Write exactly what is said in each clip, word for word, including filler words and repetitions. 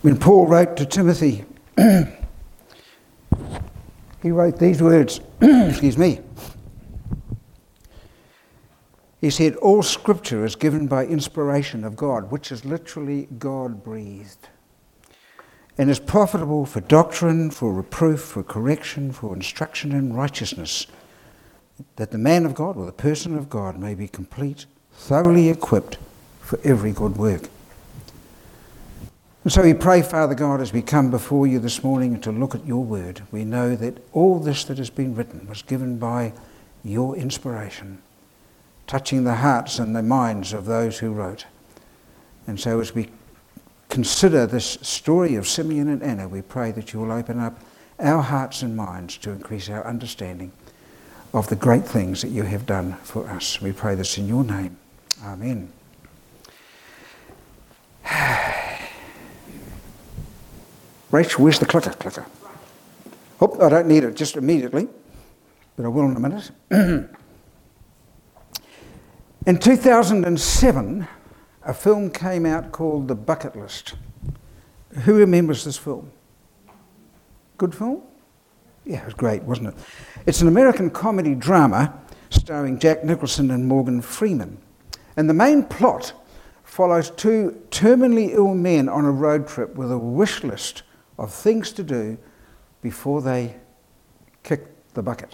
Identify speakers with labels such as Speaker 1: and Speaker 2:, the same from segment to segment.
Speaker 1: When Paul wrote to Timothy, he wrote these words, excuse me. He said, all scripture is given by inspiration of God, which is literally God-breathed, and is profitable for doctrine, for reproof, for correction, for instruction in righteousness, that the man of God, or the person of God, may be complete, thoroughly equipped for every good work. And so we pray, Father God, as we come before you this morning and to look at your word, we know that all this that has been written was given by your inspiration, touching the hearts and the minds of those who wrote. And so as we consider this story of Simeon and Anna, we pray that you will open up our hearts and minds to increase our understanding of the great things that you have done for us. We pray this in your name. Amen. Rachel, where's the clicker? Clicker. Oh, I don't need it just immediately, but I will in a minute. In two thousand seven, a film came out called The Bucket List. Who remembers this film? Good film? Yeah, it was great, wasn't it? It's an American comedy drama starring Jack Nicholson and Morgan Freeman. And the main plot follows two terminally ill men on a road trip with a wish list of things to do before they kick the bucket.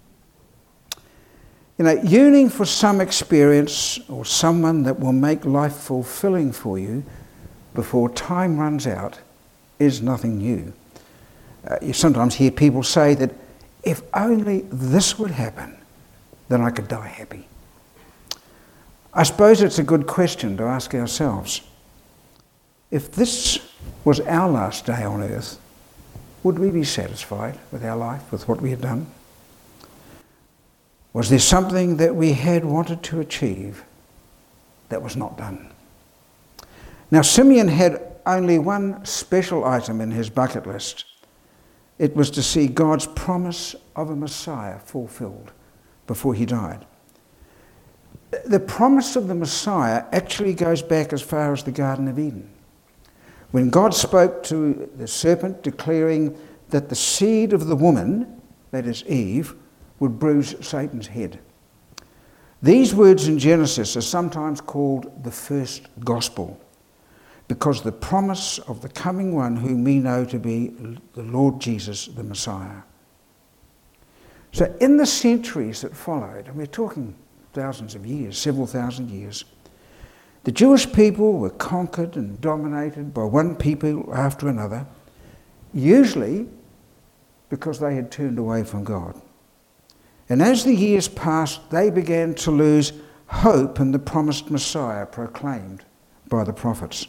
Speaker 1: You know, yearning for some experience or someone that will make life fulfilling for you before time runs out is nothing new. Uh, you sometimes hear people say that if only this would happen, then I could die happy. I suppose it's a good question to ask ourselves. If this was our last day on earth, would we be satisfied with our life, with what we had done? Was there something that we had wanted to achieve that was not done? Now, Simeon had only one special item in his bucket list. It was to see God's promise of a Messiah fulfilled before he died. The promise of the Messiah actually goes back as far as the Garden of Eden, when God spoke to the serpent declaring that the seed of the woman, that is Eve, would bruise Satan's head. These words in Genesis are sometimes called the first gospel, because the promise of the coming one whom we know to be the Lord Jesus, the Messiah. So in the centuries that followed, and we're talking thousands of years, several thousand years, the Jewish people were conquered and dominated by one people after another, usually because they had turned away from God. And as the years passed, they began to lose hope in the promised Messiah proclaimed by the prophets.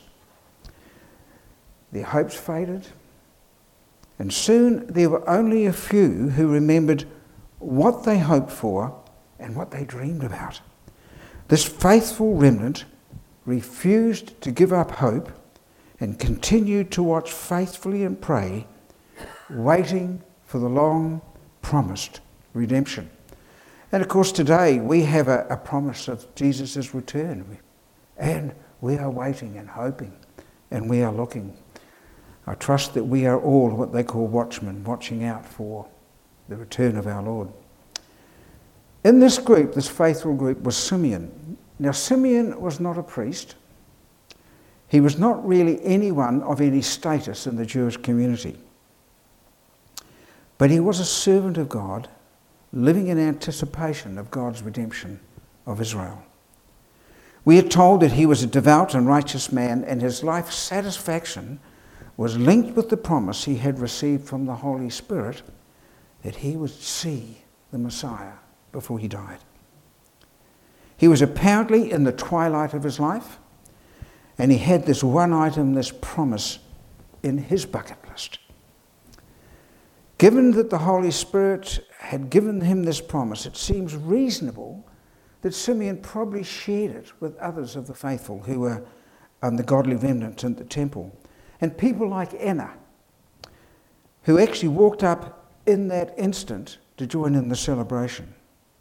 Speaker 1: Their hopes faded, and soon there were only a few who remembered what they hoped for and what they dreamed about. This faithful remnant refused to give up hope and continued to watch faithfully and pray, waiting for the long-promised redemption. And of course today we have a, a promise of Jesus' return, and we are waiting and hoping, and we are looking. I trust that we are all what they call watchmen, watching out for the return of our Lord. In this group, this faithful group, was Simeon. Now, Simeon was not a priest. He was not really anyone of any status in the Jewish community. But he was a servant of God, living in anticipation of God's redemption of Israel. We are told that he was a devout and righteous man, and his life's satisfaction was linked with the promise he had received from the Holy Spirit that he would see the Messiah before he died. He was apparently in the twilight of his life, and he had this one item, this promise, in his bucket list. Given that the Holy Spirit had given him this promise, it seems reasonable that Simeon probably shared it with others of the faithful who were um, the godly remnant in the temple. And people like Anna, who actually walked up in that instant to join in the celebration.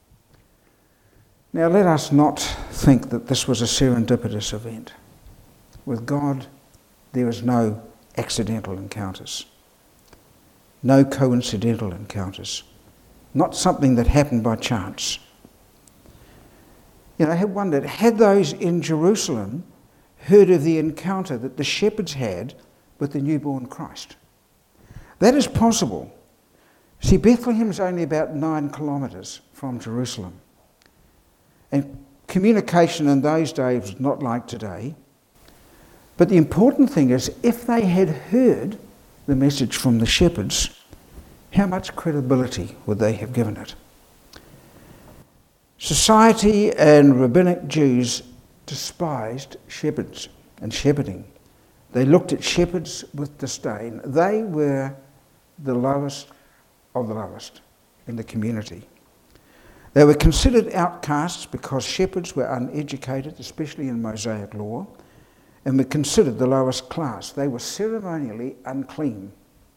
Speaker 1: Now, let us not think that this was a serendipitous event. With God, there is no accidental encounters. No coincidental encounters. Not something that happened by chance. You know, I have wondered, had those in Jerusalem heard of the encounter that the shepherds had with the newborn Christ? That is possible. See, Bethlehem is only about nine kilometres from Jerusalem. And communication in those days was not like today. But the important thing is, if they had heard the message from the shepherds, how much credibility would they have given it? Society and rabbinic Jews despised shepherds and shepherding. They looked at shepherds with disdain. They were the lowest of the lowest in the community. They were considered outcasts because shepherds were uneducated, especially in Mosaic law, and were considered the lowest class. They were ceremonially unclean.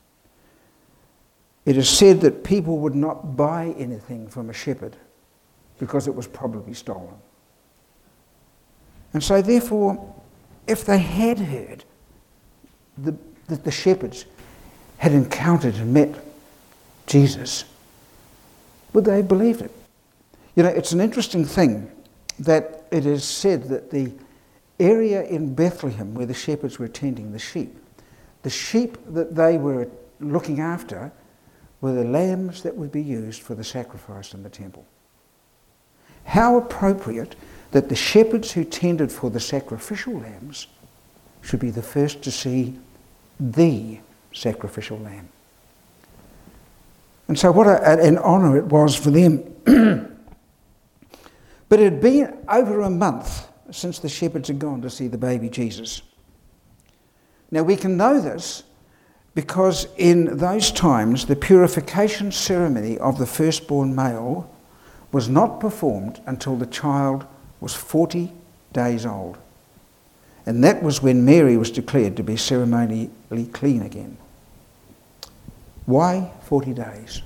Speaker 1: It is said that people would not buy anything from a shepherd because it was probably stolen. And so therefore, if they had heard the, that the shepherds had encountered and met Jesus, would they have believed it? You know, it's an interesting thing that it is said that the area in Bethlehem where the shepherds were tending the sheep, the sheep that they were looking after were the lambs that would be used for the sacrifice in the temple. How appropriate that the shepherds who tended for the sacrificial lambs should be the first to see the sacrificial lamb. And so what a, an honour it was for them. But it had been over a month since the shepherds had gone to see the baby Jesus. Now we can know this because in those times the purification ceremony of the firstborn male was not performed until the child was forty days old. And that was when Mary was declared to be ceremonially clean again. Why forty days?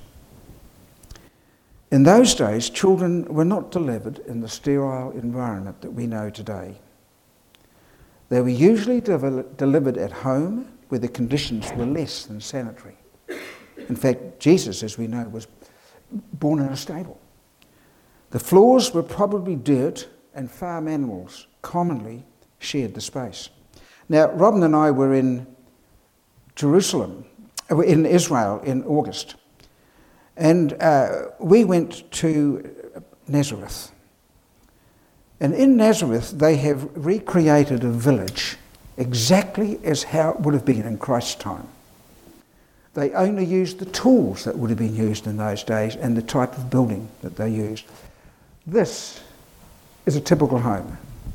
Speaker 1: In those days, children were not delivered in the sterile environment that we know today. They were usually de- delivered at home where the conditions were less than sanitary. In fact, Jesus, as we know, was born in a stable. The floors were probably dirt, and farm animals commonly shared the space. Now, Robin and I were in Jerusalem, in Israel in August, and uh, we went to Nazareth. And in Nazareth, they have recreated a village exactly as how it would have been in Christ's time. They only used the tools that would have been used in those days and the type of building that they used. This is a typical home.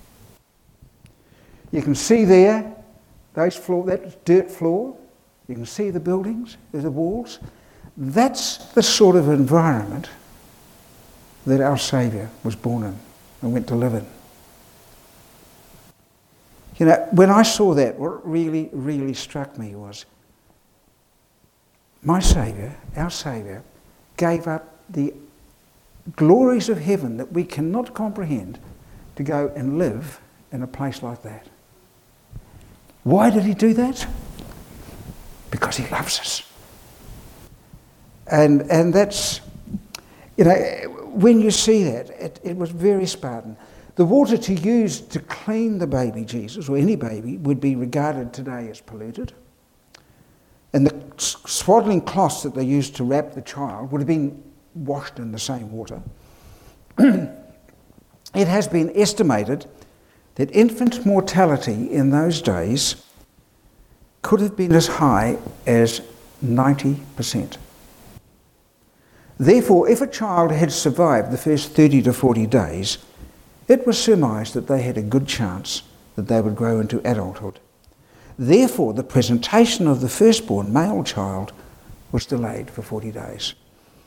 Speaker 1: You can see there, those floor, that dirt floor. You can see the buildings, the walls. That's the sort of environment that our Saviour was born in and went to live in. You know, when I saw that, what really, really struck me was my Saviour, our Saviour, gave up the glories of heaven that we cannot comprehend to go and live in a place like that. Why did he do that? Because he loves us. And and that's, you know, when you see that, it, it was very Spartan. The water to use to clean the baby Jesus, or any baby, would be regarded today as polluted. And the swaddling cloths that they used to wrap the child would have been washed in the same water. It has been estimated that infant mortality in those days could have been as high as ninety percent. Therefore, if a child had survived the first thirty to forty days, it was surmised that they had a good chance that they would grow into adulthood. Therefore, the presentation of the firstborn male child was delayed for forty days.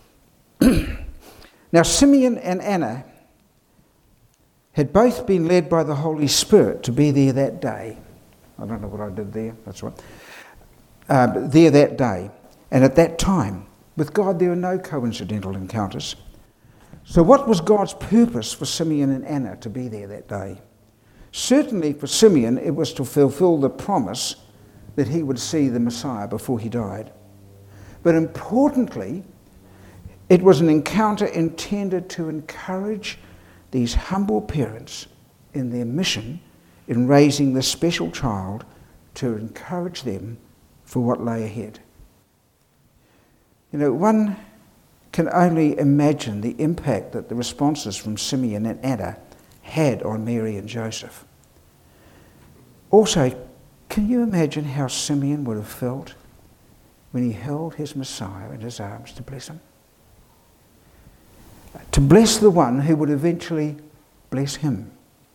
Speaker 1: Now, Simeon and Anna had both been led by the Holy Spirit to be there that day. I don't know what I did there, that's right. Uh, there that day. And at that time, with God there are no coincidental encounters. So what was God's purpose for Simeon and Anna to be there that day? Certainly for Simeon, it was to fulfill the promise that he would see the Messiah before he died. But importantly, it was an encounter intended to encourage these humble parents in their mission in raising this special child, to encourage them for what lay ahead. You know, one can only imagine the impact that the responses from Simeon and Anna had on Mary and Joseph. Also, can you imagine how Simeon would have felt when he held his Messiah in his arms to bless him? To bless the one who would eventually bless him.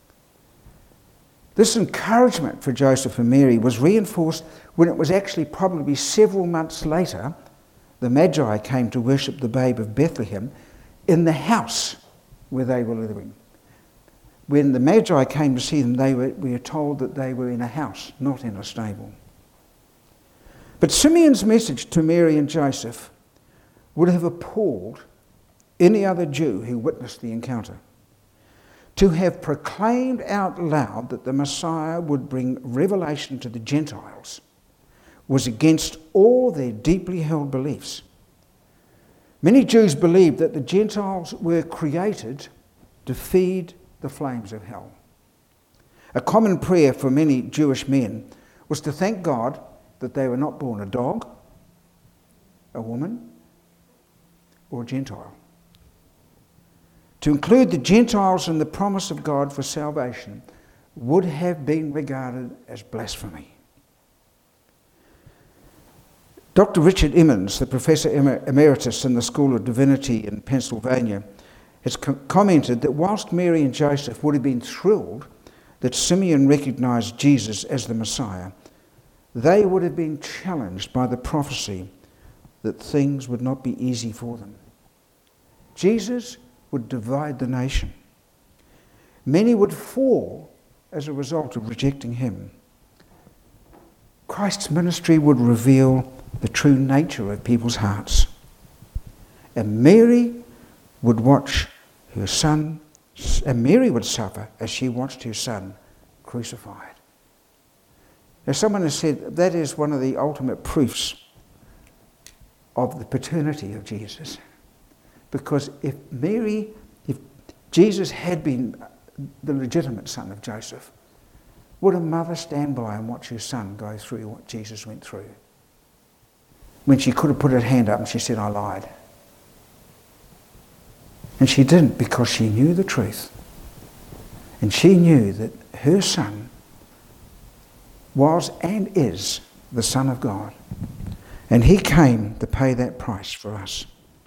Speaker 1: This encouragement for Joseph and Mary was reinforced when it was actually probably several months later the Magi came to worship the babe of Bethlehem in the house where they were living. When the Magi came to see them, they were, we are told that they were in a house, not in a stable. But Simeon's message to Mary and Joseph would have appalled any other Jew who witnessed the encounter. To have proclaimed out loud that the Messiah would bring revelation to the Gentiles was against all their deeply held beliefs. Many Jews believed that the Gentiles were created to feed the flames of hell. A common prayer for many Jewish men was to thank God that they were not born a dog, a woman, or a Gentile. To include the Gentiles in the promise of God for salvation would have been regarded as blasphemy. Doctor Richard Emmons, the Professor Emeritus in the School of Divinity in Pennsylvania, has co- commented that whilst Mary and Joseph would have been thrilled that Simeon recognised Jesus as the Messiah, they would have been challenged by the prophecy that things would not be easy for them. Jesus would divide the nation. Many would fall as a result of rejecting him. Christ's ministry would reveal the true nature of people's hearts. And Mary would watch her son, and Mary would suffer as she watched her son crucified. Now, someone has said that is one of the ultimate proofs of the paternity of Jesus. Because if Mary, if Jesus had been the legitimate son of Joseph, would a mother stand by and watch her son go through what Jesus went through? When she could have put her hand up and she said, I lied. And she didn't, because she knew the truth. And she knew that her son was and is the Son of God. And he came to pay that price for us.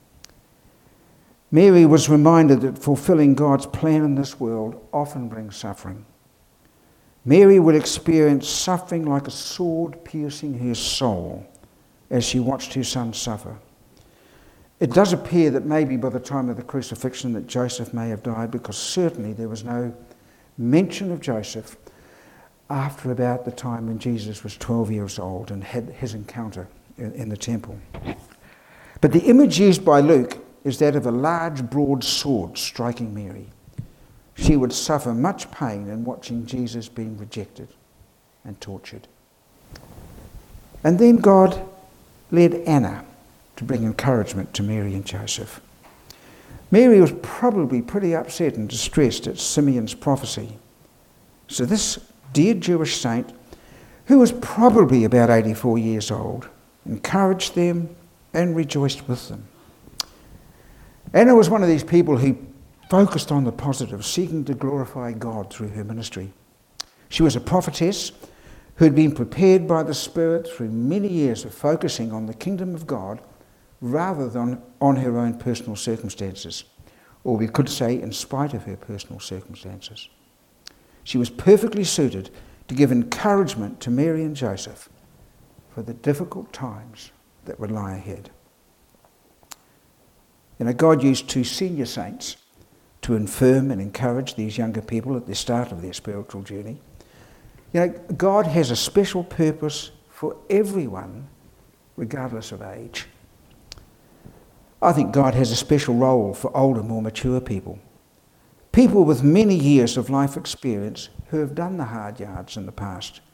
Speaker 1: Mary was reminded that fulfilling God's plan in this world often brings suffering. Mary would experience suffering like a sword piercing her soul as she watched her son suffer. It does appear that maybe by the time of the crucifixion that Joseph may have died, because certainly there was no mention of Joseph after about the time when Jesus was twelve years old and had his encounter in, in the temple. But the image used by Luke is that of a large, broad sword striking Mary. She would suffer much pain in watching Jesus being rejected and tortured. And then God led Anna to bring encouragement to Mary and Joseph. Mary was probably pretty upset and distressed at Simeon's prophecy. So this dear Jewish saint, who was probably about eighty-four years old, encouraged them and rejoiced with them. Anna was one of these people who focused on the positive, seeking to glorify God through her ministry. She was a prophetess who had been prepared by the Spirit through many years of focusing on the kingdom of God rather than on her own personal circumstances, or we could say in spite of her personal circumstances. She was perfectly suited to give encouragement to Mary and Joseph for the difficult times that would lie ahead. You know, God used two senior saints to infirm and encourage these younger people at the start of their spiritual journey. You know, God has a special purpose for everyone, regardless of age. I think God has a special role for older, more mature people. People with many years of life experience who have done the hard yards in the past,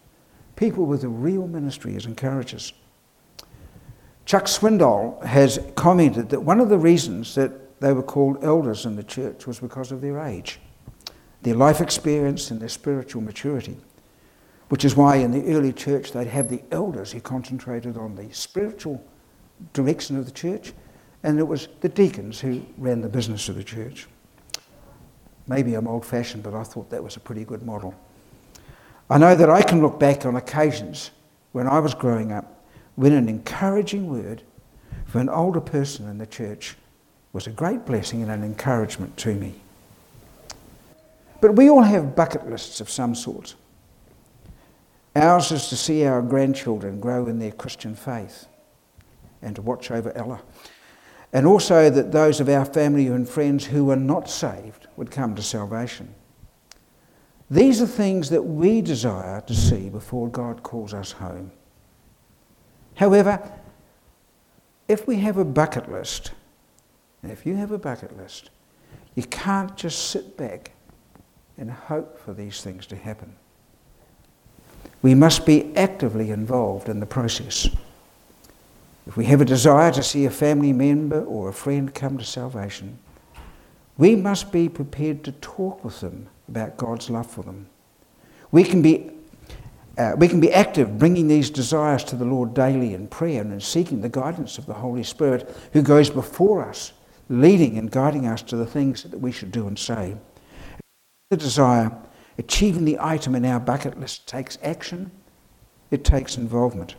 Speaker 1: people with a real ministry as encouragers. Chuck Swindoll has commented that one of the reasons that they were called elders in the church was because of their age, their life experience and their spiritual maturity, which is why in the early church they'd have the elders who concentrated on the spiritual direction of the church, and it was the deacons who ran the business of the church. Maybe I'm old-fashioned, but I thought that was a pretty good model. I know that I can look back on occasions when I was growing up when an encouraging word for an older person in the church was a great blessing and an encouragement to me. But we all have bucket lists of some sort. Ours is to see our grandchildren grow in their Christian faith and to watch over Ella. And also that those of our family and friends who are not saved would come to salvation. These are things that we desire to see before God calls us home. However, if we have a bucket list, and if you have a bucket list, you can't just sit back and hope for these things to happen. We must be actively involved in the process. If we have a desire to see a family member or a friend come to salvation, we must be prepared to talk with them about God's love for them. We can be uh, we can be active, bringing these desires to the Lord daily in prayer and in seeking the guidance of the Holy Spirit who goes before us, leading and guiding us to the things that we should do and say. The desire, achieving the item in our bucket list takes action, it takes involvement.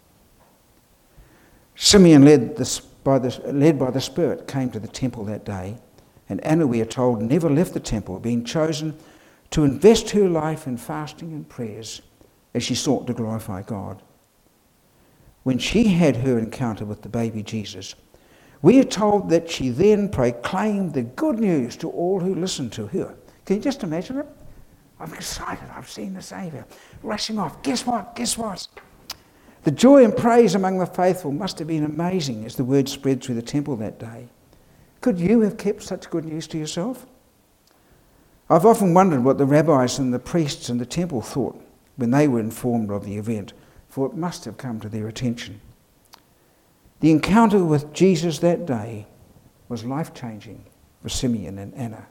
Speaker 1: Simeon, led, this, by the, led by the Spirit, came to the temple that day, and Anna, we are told, never left the temple, being chosen to invest her life in fasting and prayers as she sought to glorify God. When she had her encounter with the baby Jesus, we are told that she then proclaimed the good news to all who listened to her. Can you just imagine it? I'm excited, I've seen the Saviour. Rushing off, guess what, guess what? The joy and praise among the faithful must have been amazing as the word spread through the temple that day. Could you have kept such good news to yourself? I've often wondered what the rabbis and the priests in the temple thought when they were informed of the event, for it must have come to their attention. The encounter with Jesus that day was life-changing for Simeon and Anna.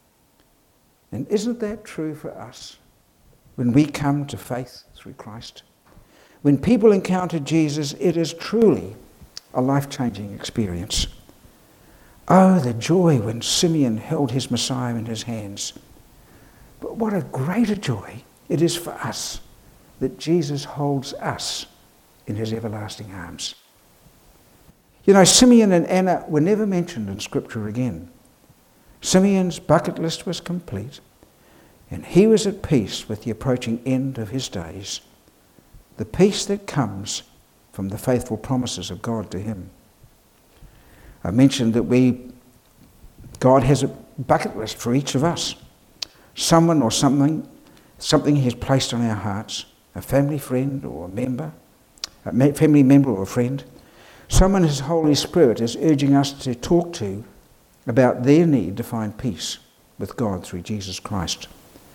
Speaker 1: And isn't that true for us when we come to faith through Christ? When people encounter Jesus, it is truly a life-changing experience. Oh, the joy when Simeon held his Messiah in his hands. But what a greater joy it is for us that Jesus holds us in his everlasting arms. You know, Simeon and Anna were never mentioned in Scripture again. Simeon's bucket list was complete, and he was at peace with the approaching end of his days, the peace that comes from the faithful promises of God to him. I mentioned that we, God has a bucket list for each of us. Someone or something, something he has placed on our hearts, a family friend or a member, a family member or a friend. Someone his Holy Spirit is urging us to talk to about their need to find peace with God through Jesus Christ.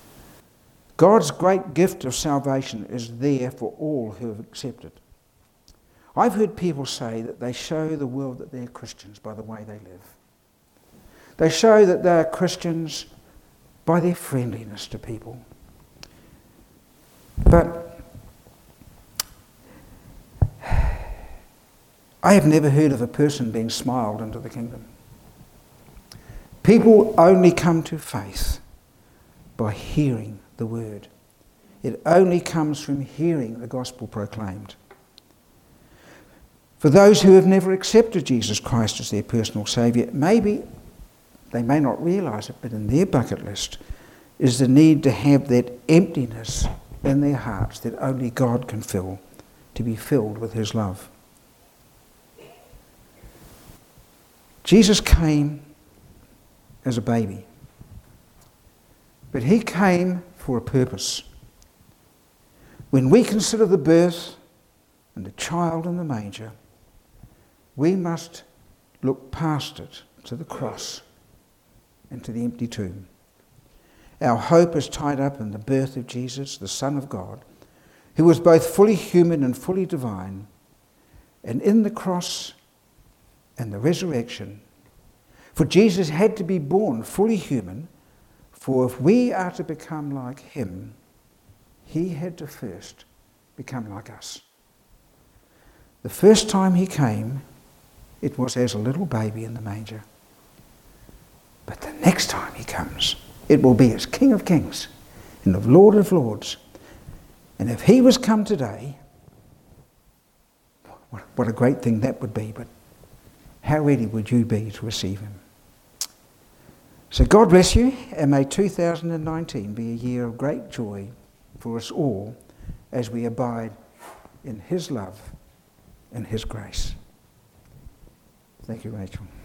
Speaker 1: God's great gift of salvation is there for all who have accepted. I've heard people say that they show the world that they're Christians by the way they live. They show that they're Christians by their friendliness to people. But I have never heard of a person being smiled into the kingdom. People only come to faith by hearing the word. It only comes from hearing the gospel proclaimed. For those who have never accepted Jesus Christ as their personal Saviour, maybe they may not realise it, but in their bucket list is the need to have that emptiness in their hearts that only God can fill, to be filled with his love. Jesus came as a baby, but he came for a purpose. When we consider the birth and the child in the manger, we must look past it to the cross and to the empty tomb. Our hope is tied up in the birth of Jesus, the Son of God, who was both fully human and fully divine. And in the cross and the resurrection, for Jesus had to be born fully human, for if we are to become like him, he had to first become like us. The first time he came, it was as a little baby in the manger. But the next time he comes, it will be as King of Kings and the Lord of Lords. And if he was come today, what a great thing that would be, but how ready would you be to receive him? So God bless you, and may two thousand nineteen be a year of great joy for us all as we abide in his love and his grace. Thank you, Rachel.